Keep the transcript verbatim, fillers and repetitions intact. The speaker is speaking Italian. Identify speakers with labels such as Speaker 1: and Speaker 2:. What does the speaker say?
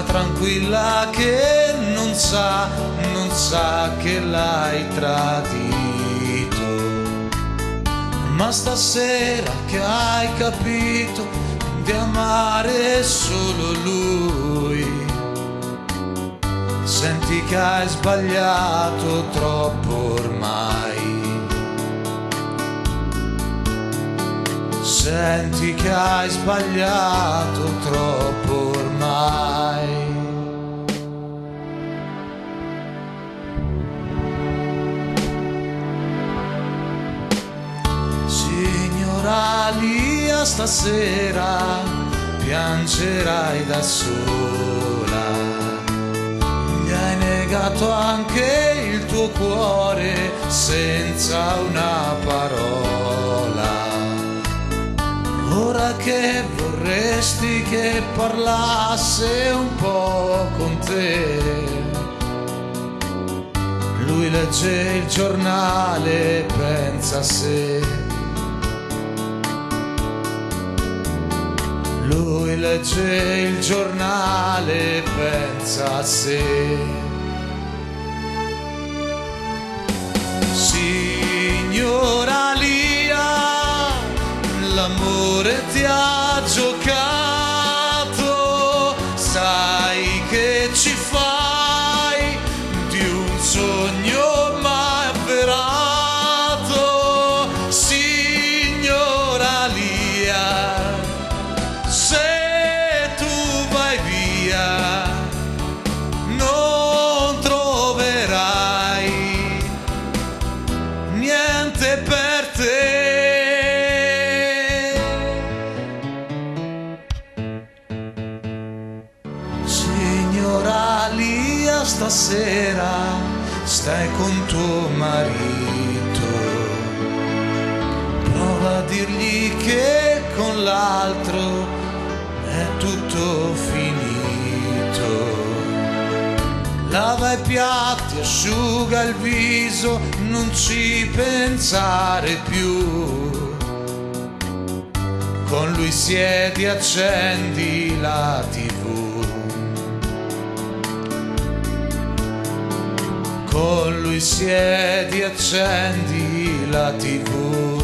Speaker 1: tranquilla che non sa, non sa che l'hai tradito. Ma stasera che hai capito di amare solo lui, senti che hai sbagliato troppo ormai. Senti che hai sbagliato troppo ormai. Signora Lia, stasera piangerai da sola. Gli hai negato anche il tuo cuore senza una parola. Ora che vorresti che parlasse un po' con te, lui legge il giornale, pensa a sé. Lui legge il giornale, pensa a sé. Signora Lia, l'amore ti ha giocato, sai che ci fai di un sogno mai avverato. Signora Lia, se tu vai via non troverai niente per te. Signora Lia, stasera stai con tuo marito, prova a dirgli che con l'altro è tutto finito. Lava i piatti, asciuga il viso, non ci pensare più. Con lui siedi, accendi la tivù. Con lui siedi, accendi la tivù.